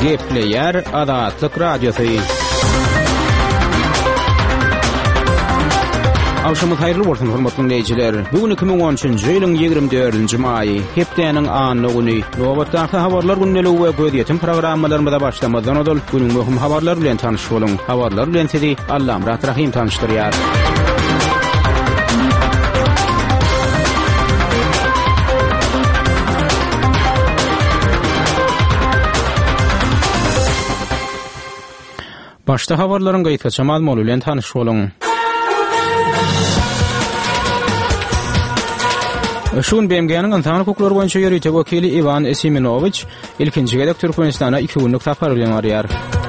Gepleyer Azatlyk Radiosu. Akşamı hayırlı bolsun hormatly dinleyijiler. Bugün 2013-nji ýylyň 24-nji maýy, hepdeniň anyny güni. Nowatdaky habarlar günneli we gödýetim programmalarymyza başlamadan öňe günüň möhüm habarlary bilen tanyş boluň. Habarlar bilen sizi Allam Rahim tanışdyrýar. Başta habarlaryň gaýtgaça mazmuny bilen tanyş boluň. Şun BMG'nin Antany hukukları boýunça ýörüýte wekili Ivan Esiminowicz ilkinji gedek Türkmenistana 2 günlük tapar bilen barýar.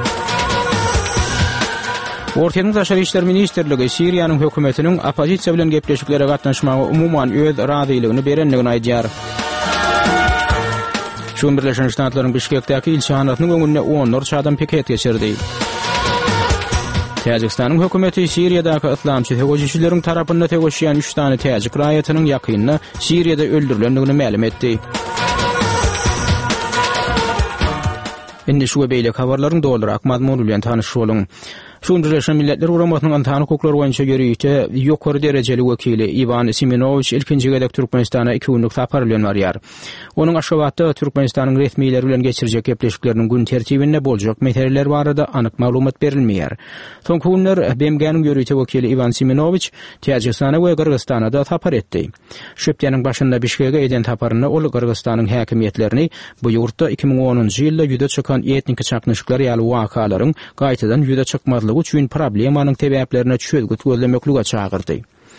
Ortaýa Taşary işler ministrligi Siriýanyň hökümetiniň opozisiýa bilen gepleşiklere gatnaşmagy umuman öz razylygyny berenligini aýdýar. Şun Birleşen Ştatlaryň Bişkekdäki ilçehanatynyň öňünde 10 adam piket geçirdi. Täjikistanyň hökümeti Siriýadaky islamçy terrorçylary tarapyndan tegoşýan 3 tane täjik raýatynyň ýakynyna Siriýada öldürilendigini ma'lum etdi. Indi şu beýle habarlaryň doldurak mazmuny bilen tanyş boluň. Şun Birleşen Milletler Guramatynyň Antany hukukları boýunça ýörüýte ýokary derejeli wekili Ivan Esiminowicz ilkinji gedek Türkmenistana 2 günlük tapar bilen barýar. Onuň Aşgabatda Türkmenistanyň resmiýetleri bilen geçirjek gepleşikleriniň gün tertibinde boljak meseleler barada anyk maglumat berilmeýär. Soňky günler BMG'niň ýörüýte wekili Ivan Esiminowicz Täjikistana we Kyrgyzstana da tapar etdi. Şüpdeňiň başynda Bişkekge eden taparyna ol Kyrgyzstanyň häkimetlerini bu ýurtda 2010-njy ýylda ýüde çykan etnik çaknyşyklar ýaly wakalaryň gaýtadan ýüde çykmazlygy üçin problemanyň sebäplerine çözgüt gözlemeklige çagyrdy.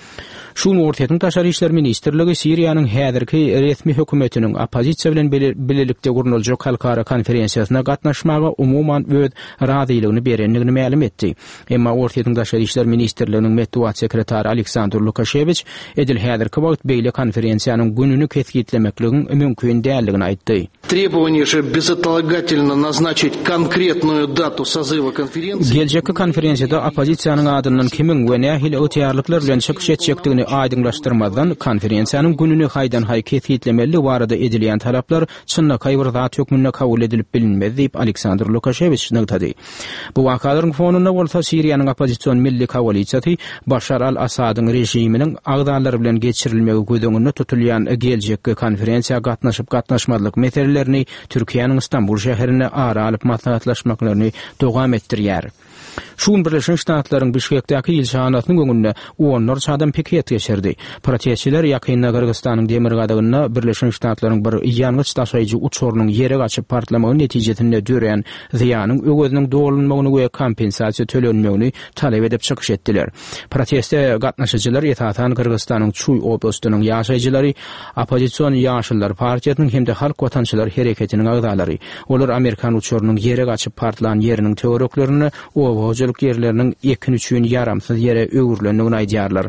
Şunu Ortaýa Taşary işler ministrligi Siriýanyň häzirki resmi hökümetiniň opozisiýa bilen bilelikde gurnuljak halkara konferensiýasyna gatnaşmagy umuman öz razylygyny berenligini ma'lum etdi. Emma Ortaýa Taşary işler ministrliginiň medeniýet sekretary Aleksandr Lukasheviç edil häzirki wagt beýle konferensiýanyň gününi kesgitlemekligin mümkin däldigini aýtdy. Требование же безотлагательно назначить конкретную дату созыва конференции. Geljeki konferensiýada opozisiýanyň adynyň kimin we nähil ötýarlyklar bilen çykyş etjekdigini aýdynlaşdyrmadan konferensiýanyň gününi haýdan haý kesgitlemeli barada edilýän talaplar çynnak bir zat hökmünde kabul edilip bilinmez diýip Aleksandr Lukasheviç nägtadi. Bu wakalaryň fonunda bolsa Siriýanyň opozisiýon milli koalisiýasy Başar al-Asadyň rejiminiň agdalary bilen geçirilmegi gödöňünde tutulýan geljeki konferensiýa gatnaşmalyk meselelerini Türkiýanyň Istanbul şäherine ara alyp maslahatlaşmaklaryny dowam etdirýär. Şun Birleşen Ştatlaryň Bişkekdäki ilçehanatynyň öňünde 10 adam piket geçirdi. Protestçiler ýakynda Kyrgyzstanyň demir gadagyna Birleşen Ştatlaryň bir ýalňyç taşaýjy uçurunyň ýere gaçyp partlamagy netijesinde dören ziýanyň öwüziniň dolunmagyny we kompensasiýa tölenmegini talep edip çykyş etdiler. Protestde gatnaşyjylar ýetatan Kyrgyzstanyň Çuy oblastynyň ýaşaýjylary, opozisiýon ýaşylar partiýasynyň hemde halk watançylar hereketiniň agdalary. Olar Amerikan uçurunyň ýere gaçyp partlan ýeriniň töwereklerini hojalyk yerleriniň ekin üçin yaramsız ýere öwürlendigini aýdýarlar.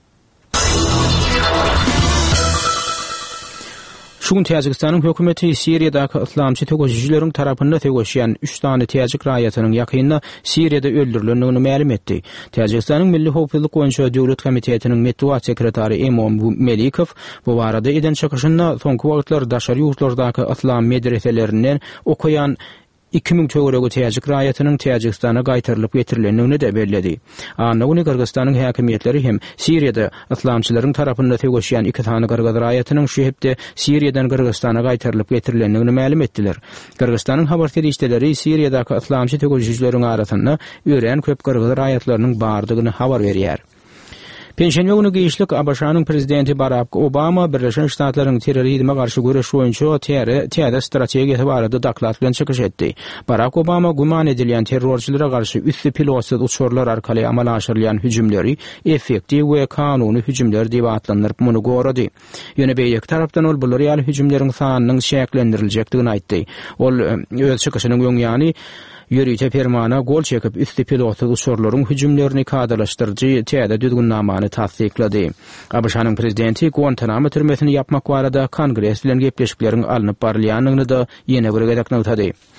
Şun Täjikistanyň hökümeti Siriýadaky islamçy terrorçylary tarapyndan tegoşýan 3 tane täjik raýatynyň ýakynyna Siriýada öldürilendigini ma'lum etdi. Täjikistanyň Milli Howpsuzlyk boýunça döwlet komitetiniň medeniýet sekretary Emom Melikow bu barada eden çykyşynda soňky wagtlar daşary ýurtlardaky islam medreselerinden okuyan 2000 töweregi täjik raýatynyň Täjikistana gaýtarylyp getirilendigini de bellädi. Anyny Kyrgyzstanyň häkimetleri hem Siriýada islamçylaryň tarapyndan tegoşýan 2 tane Kyrgyz raýatynyň şehipde Siriýadan Kyrgyzstana gaýtarylyp getirilendigini ma'lum etdiler. Kyrgyzstanyň habar terişdeleri Siriýadaky islamçy tegoşyjylaryň arasynda ören köp Kyrgyz raýatlarynyň bardygyny habar berýär. Pensiýa güni giýişlik Abaşanyň prezidenti Barack Obama Birleşen Ştatlaryň terrorizme garşy güreş boýunça täze strategiýasy barada daklat bilen çykyş etdi. Barack Obama guman edilýän terrorçylary garşy üstü pilotsuz uçurlar arkaly amal aşyrylýan hüjümleri effektiv we kanuny hüjümler diýip atlandyryp muny gorady. Ýöne beýleki tarapdan ol bu real hüjümleriň sanynyň şäklendirilmekdigini aýtdy. Ol öz çykyşynyň öňýany ýörüýte fermana gol çekip üstü pilotsuz uçurlaryň hüjümlerini kadalaşdyrjy täze düzgünnamany tasdiklady. Abaşanyň prezidenti Guantanamo türmesini yapmak barada Kongres bilen gepleşikleriň alınıp barylýanyny da ýene bir gedek nägtady.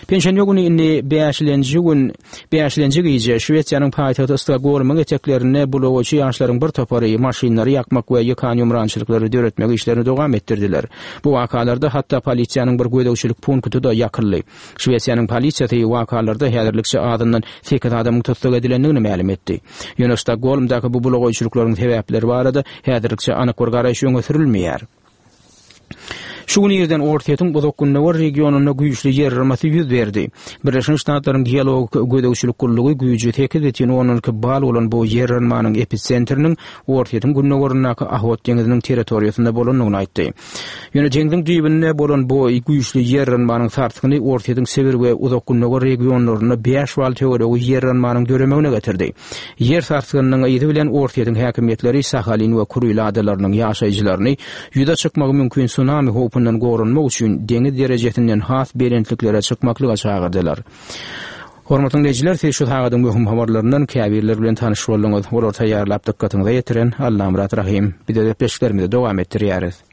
Pensiyon günü inni 5-nji gece Şwetsiýanyň paýtagty Stockholmyň eteklerine bulogoçy ýaşlaryň bir topary maşinlary ýakmak we ýykan ýumrançylyklary döretmek işlerini dowam etdirdiler. Bu wakalarda hatda polisiýanyň bir gödäwçilik punkty da ýakyldy. Şwetsiýanyň polisiýasy wakalarda häzirlikçe adından 8 adamyň tutsak edilendigini ma'lum etdi. Ýöne Stockholmdaky bu bulogoçylyklaryň sebäpleri barada häzirlikçe anyk bir garaş öňe sürilmeýär. Şu ýerden ortaýyň Bozokgunnawa regionuna güýçli ýerleşmesi ýüz berdi. Birleşmiş Ştatlaryň geolog gödäwçilik gurulugy güýji tekid etýän onuň bal bolan bu ýerleşmanyň episentriniň ortaýyň Gunnawarnaky Ahwat deňiziniň territoriýasynda bolanlygyny aýtdy. Ýöne deňiziň düýbünde bolan bu güýçli ýerleşmanyň sartygyny ortaýyň Sever we Uzakgunnawa regionlaryna 5 wal teoreýy ýerleşmanyň döremegine getirdi. Ýer sartygynyň aýdy bilen ortaýyň häkimetleri Sakhalin we Kuril adalarynyň ýaşaýjylaryny ýüze çykmagy mümkin tsunami howpyndan gorunmak üçin deňiz derejesinden has berentliklere çykmaklyga çagyrdylar. Hormatly dinleyijiler, şu hagadyň möhüm habarlaryndan käbirler bilen tanyşyp boldyňyz. Olar taýýarlap dikkatyňize ýetiren Allahym Rahim. Bir de peşlerimizi dowam etdirýäris.